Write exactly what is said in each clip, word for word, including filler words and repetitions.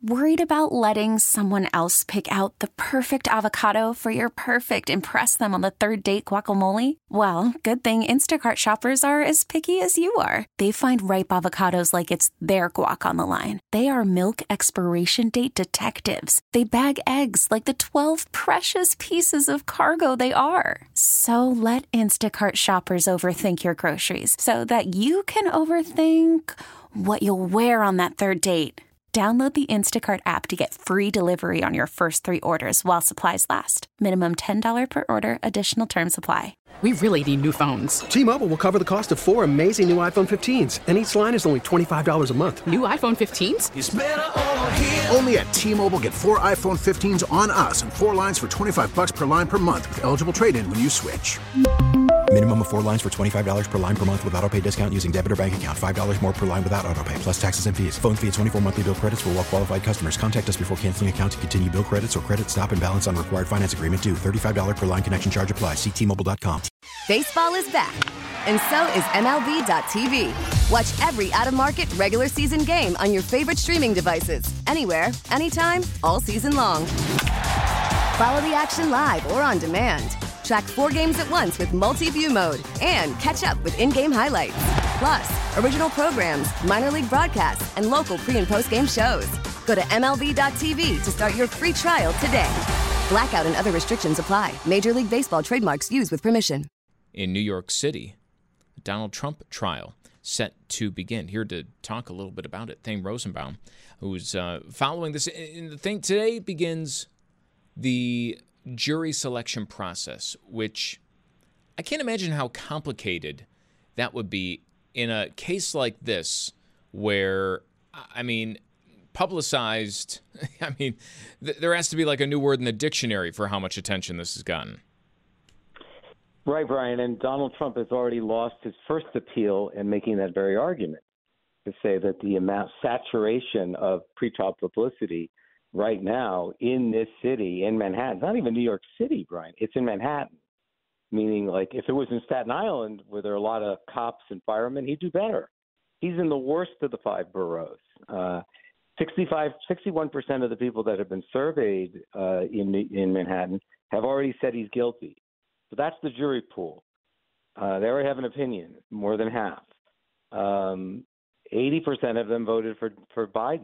Worried about letting someone else pick out the perfect avocado for your perfect impress them on the third date guacamole? Well, good thing Instacart shoppers are as picky as you are. They find ripe avocados like it's their guac on the line. They are milk expiration date detectives. They bag eggs like the twelve precious pieces of cargo they are. So let Instacart shoppers overthink your groceries so that you can overthink what you'll wear on that third date. Download the Instacart app to get free delivery on your first three orders while supplies last. Minimum ten dollars per order. Additional terms apply. We really need new phones. T-Mobile will cover the cost of four amazing new iPhone fifteens, and each line is only twenty-five dollars a month. New iPhone fifteens? It's better over here. Only at T-Mobile, get four iPhone fifteens on us and four lines for twenty-five dollars per line per month with eligible trade-in when you switch. Minimum of four lines for twenty-five dollars per line per month with autopay discount using debit or bank account. five dollars more per line without autopay, plus taxes and fees. Phone fee at twenty-four monthly bill credits for well-qualified customers. Contact us before canceling account to continue bill credits or credit stop and balance on required finance agreement due. thirty-five dollars per line connection charge applies. See T Mobile dot com. Baseball is back, and so is M L B dot T V. Watch every out-of-market regular season game on your favorite streaming devices. Anywhere, anytime, all season long. Follow the action live or on demand. Track four games at once with multi-view mode and catch up with in-game highlights. Plus, original programs, minor league broadcasts, and local pre- and post-game shows. Go to M L B dot T V to start your free trial today. Blackout and other restrictions apply. Major League Baseball trademarks used with permission. In New York City, Donald Trump trial set to begin. Here to talk a little bit about it, Thane Rosenbaum, who's uh, following this. And the thing today begins the jury selection process, which I can't imagine how complicated that would be in a case like this where, I mean, publicized, I mean, th- there has to be like a new word in the dictionary for how much attention this has gotten. Right, Brian, and Donald Trump has already lost his first appeal in making that very argument, to say that the amount saturation of pretrial publicity right now in this city, in Manhattan, not even New York City, Brian, it's in Manhattan, meaning like if it was in Staten Island where there are a lot of cops and firemen, he'd do better. He's in the worst of the five boroughs. Uh, sixty-five, sixty-one percent of the people that have been surveyed uh, in in Manhattan have already said he's guilty. So that's the jury pool. Uh, they already have an opinion, more than half. Um, eighty percent of them voted for, for Biden.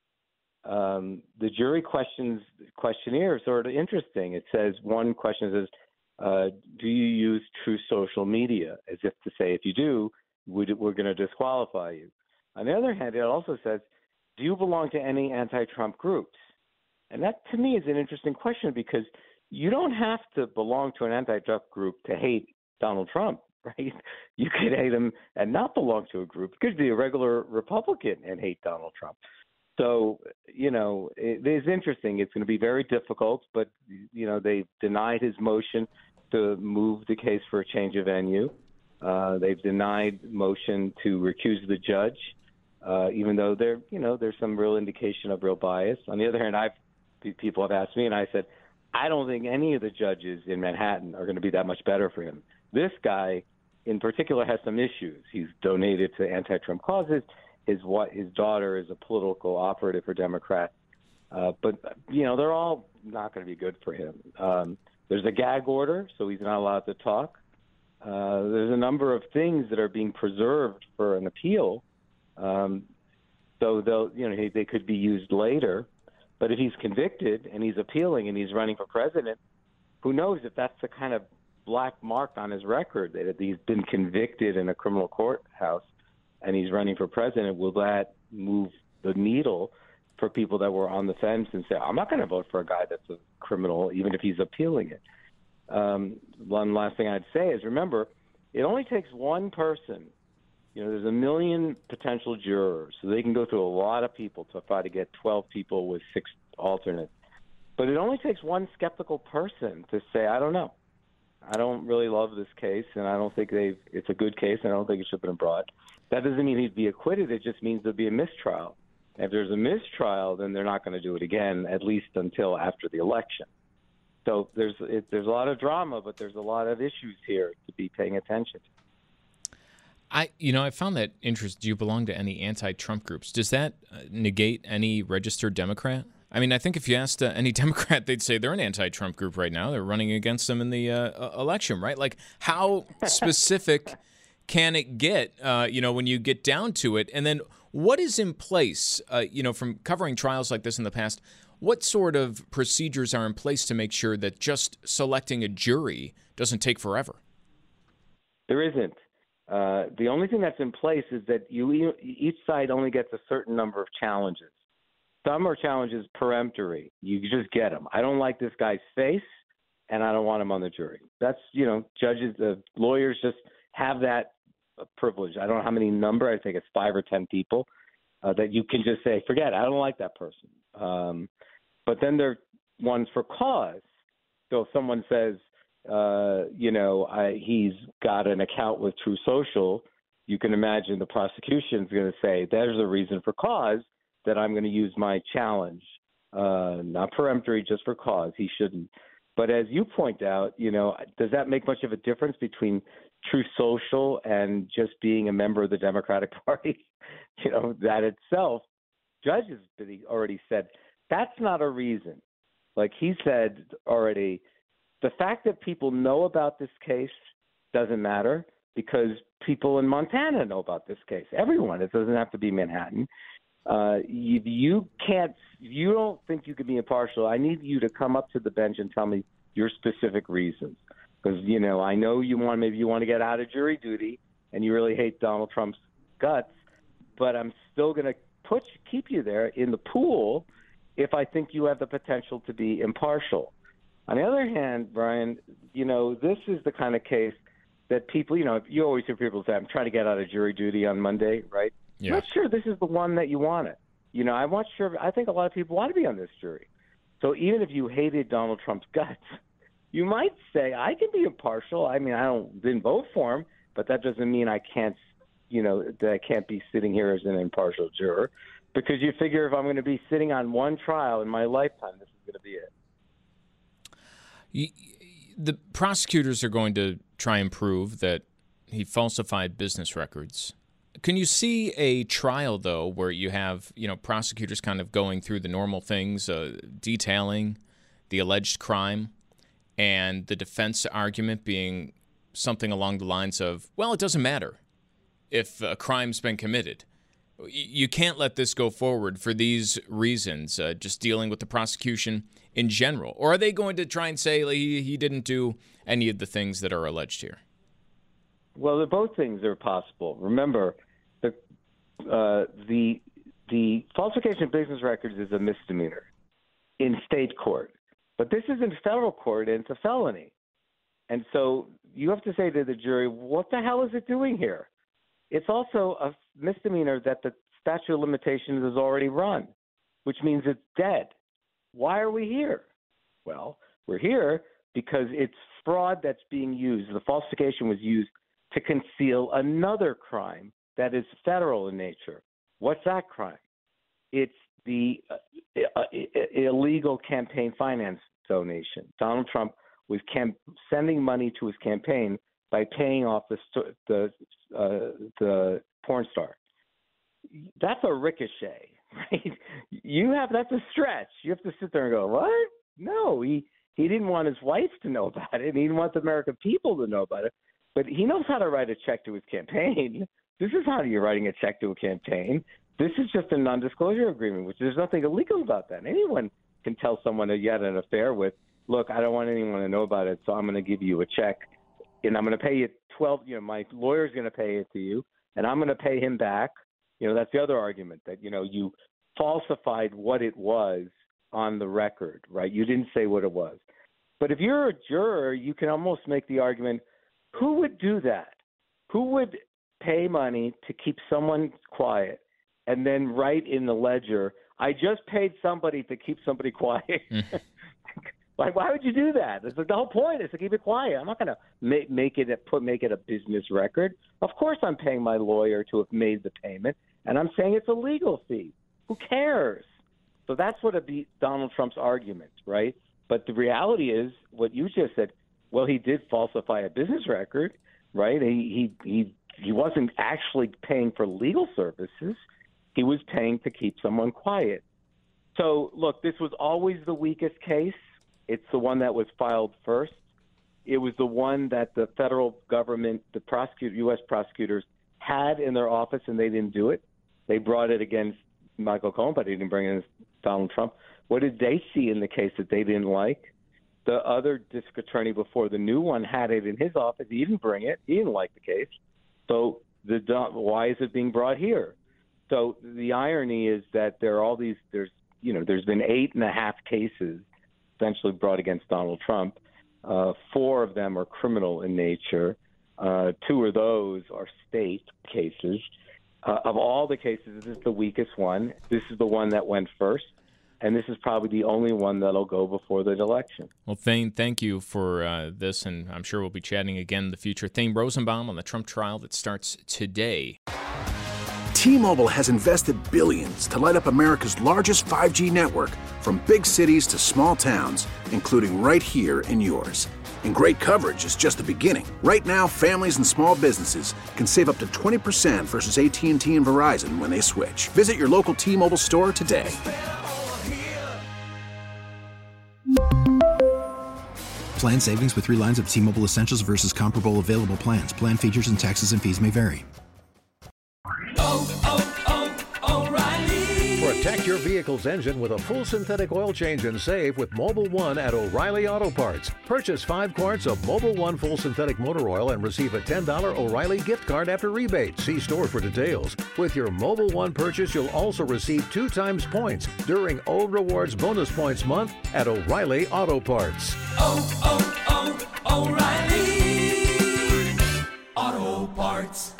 Um, the jury questions questionnaire is sort of interesting. It says, one question says, uh, do you use True Social Media? As if to say, if you do, we're going to disqualify you. On the other hand, it also says, do you belong to any anti-Trump groups? And that, to me, is an interesting question because you don't have to belong to an anti-Trump group to hate Donald Trump, right? You could hate him and not belong to a group. You could be a regular Republican and hate Donald Trump. So, you know, it is interesting. It's going to be very difficult, but, you know, they denied his motion to move the case for a change of venue. Uh, they've denied motion to recuse the judge, uh, even though there, you know, there's some real indication of real bias. On the other hand, I've people have asked me, and I said, I don't think any of the judges in Manhattan are going to be that much better for him. This guy, in particular, has some issues. He's donated to anti-Trump causes. His what his daughter is a political operative for Democrats, uh, but you know they're all not going to be good for him. Um, there's a gag order, so he's not allowed to talk. Uh, there's a number of things that are being preserved for an appeal, um, so they'll you know they could be used later. But if he's convicted and he's appealing and he's running for president, who knows if that's the kind of black mark on his record that he's been convicted in a criminal courthouse and he's running for president, will that move the needle for people that were on the fence and say, I'm not going to vote for a guy that's a criminal, even if he's appealing it? Um, one last thing I'd say is, remember, it only takes one person. You know, there's a million potential jurors, so they can go through a lot of people to try to get twelve people with six alternates. But it only takes one skeptical person to say, I don't know. I don't really love this case, and I don't think they've. It's a good case, and I don't think it should have been brought. That doesn't mean he'd be acquitted. It just means there'll be a mistrial. If there's a mistrial, then they're not going to do it again, at least until after the election. So there's it, there's a lot of drama, but there's a lot of issues here to be paying attention to. I, you know, I found that interesting. Do you belong to any anti-Trump groups? Does that uh, negate any registered Democrat? I mean, I think if you asked uh, any Democrat, they'd say they're an anti-Trump group right now. They're running against them in the uh, election, right? Like, how specific can it get, uh, you know, when you get down to it? And then what is in place, uh, you know, from covering trials like this in the past, what sort of procedures are in place to make sure that just selecting a jury doesn't take forever? There isn't. Uh, the only thing that's in place is that you each side only gets a certain number of challenges. Some are challenges peremptory. You just get them. I don't like this guy's face, and I don't want him on the jury. That's, you know, judges, uh, lawyers just have that privilege. I don't know how many number. I think it's five or ten people uh, that you can just say, forget it. I don't like that person. Um, but then there are ones for cause. So if someone says, Uh, you know, I, he's got an account with True Social, you can imagine the prosecution is going to say, there's a reason for cause that I'm going to use my challenge. Uh, not peremptory, just for cause. He shouldn't. But as you point out, you know, does that make much of a difference between True Social and just being a member of the Democratic Party? You know, that itself, judges already said, that's not a reason. Like he said already, the fact that people know about this case doesn't matter because people in Montana know about this case. Everyone. It doesn't have to be Manhattan. Uh, you, you can't – you don't think you can be impartial. I need you to come up to the bench and tell me your specific reasons because, you know, I know you want – maybe you want to get out of jury duty and you really hate Donald Trump's guts, but I'm still going to put keep you there in the pool if I think you have the potential to be impartial. On the other hand, Brian, you know, this is the kind of case that people, you know, you always hear people say, I'm trying to get out of jury duty on Monday, right? Yeah. I'm not sure this is the one that you wanted. You know, I'm not sure. I think a lot of people want to be on this jury. So even if you hated Donald Trump's guts, you might say, I can be impartial. I mean, I don't didn't vote for him, but that doesn't mean I can't, you know, that I can't be sitting here as an impartial juror because you figure if I'm going to be sitting on one trial in my lifetime, this is going to be it. The prosecutors are going to try and prove that he falsified business records. Can you see a trial, though, where you have, you know, prosecutors kind of going through the normal things, uh, detailing the alleged crime, and the defense argument being something along the lines of, well, it doesn't matter if a crime's been committed. You can't let this go forward for these reasons, uh, just dealing with the prosecution in general? Or are they going to try and say like, he, he didn't do any of the things that are alleged here? Well, the, both things are possible. Remember, the uh, the the falsification of business records is a misdemeanor in state court. But this is in federal court, and it's a felony. And so you have to say to the jury, what the hell is it doing here? It's also a misdemeanor that the statute of limitations is already run, which means it's dead. Why are we here? Well, we're here because it's fraud that's being used. The falsification was used to conceal another crime that is federal in nature. What's that crime? It's the uh, uh, illegal campaign finance donation. Donald Trump was cam- sending money to his campaign by paying off the the uh, the porn star. That's a ricochet, right? You have that's a stretch. You have to sit there and go, what? No, he he didn't want his wife to know about it. And he didn't want the American people to know about it. But he knows how to write a check to his campaign. This is how you're writing a check to a campaign. This is just a non-disclosure agreement, which there's nothing illegal about that. Anyone can tell someone that you had an affair with, look, I don't want anyone to know about it, so I'm going to give you a check, and I'm going to pay you twelve. You know, my lawyer's going to pay it to you, and I'm going to pay him back. You know, that's the other argument that you know you falsified what it was on the record, right? You didn't say what it was. But if you're a juror, you can almost make the argument: who would do that? Who would pay money to keep someone quiet and then write in the ledger, I just paid somebody to keep somebody quiet? Like, why would you do that? It's like the whole point is to keep it quiet. I'm not going to make, make it put make it a business record. Of course, I'm paying my lawyer to have made the payment, and I'm saying it's a legal fee. Who cares? So that's what would be Donald Trump's argument, right? But the reality is what you just said. Well, he did falsify a business record, right? He he, he he wasn't actually paying for legal services. He was paying to keep someone quiet. So, look, this was always the weakest case. It's the one that was filed first. It was the one that the federal government, the prosecute, U S prosecutors, had in their office, and they didn't do it. They brought it against Michael Cohen, but they didn't bring it against Donald Trump. What did they see in the case that they didn't like? The other district attorney before the new one had it in his office. He didn't bring it. He didn't like the case. So the why is it being brought here? So the irony is that there are all these. There's you know there's been eight and a half cases essentially brought against Donald Trump. Uh, four of them are criminal in nature. Uh, two of those are state cases. Uh, of all the cases, this is the weakest one. This is the one that went first. And this is probably the only one that'll go before the election. Well, Thane, thank you for uh, this, and I'm sure we'll be chatting again in the future. Thane Rosenbaum on the Trump trial that starts today. T-Mobile has invested billions to light up America's largest five G network, from big cities to small towns, including right here in yours. And great coverage is just the beginning. Right now, families and small businesses can save up to twenty percent versus A T and T and Verizon when they switch. Visit your local T-Mobile store today. Plan savings with three lines of T-Mobile Essentials versus comparable available plans. Plan features and taxes and fees may vary. Oh, oh, oh, O'Reilly. Protect your vehicle's engine with a full synthetic oil change and save with Mobil one at O'Reilly Auto Parts. Purchase five quarts of Mobil one full synthetic motor oil and receive a ten dollars O'Reilly gift card after rebate. See store for details. With your Mobil one purchase, you'll also receive two times points during O Rewards Bonus Points Month at O'Reilly Auto Parts. Oh, oh, oh, O'Reilly Auto Parts.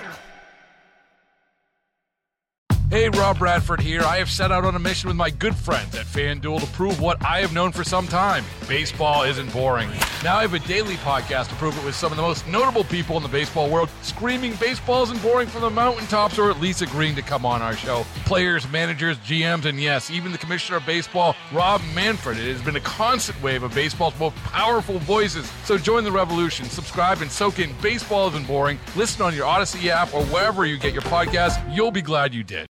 Hey, Rob Bradford here. I have set out on a mission with my good friends at FanDuel to prove what I have known for some time. Baseball isn't boring. Now I have a daily podcast to prove it with some of the most notable people in the baseball world, screaming baseball isn't boring from the mountaintops, or at least agreeing to come on our show. Players, managers, G Ms, and yes, even the commissioner of baseball, Rob Manfred. It has been a constant wave of baseball's most powerful voices. So join the revolution. Subscribe and soak in Baseball Isn't Boring. Listen on your Odyssey app or wherever you get your podcasts. You'll be glad you did.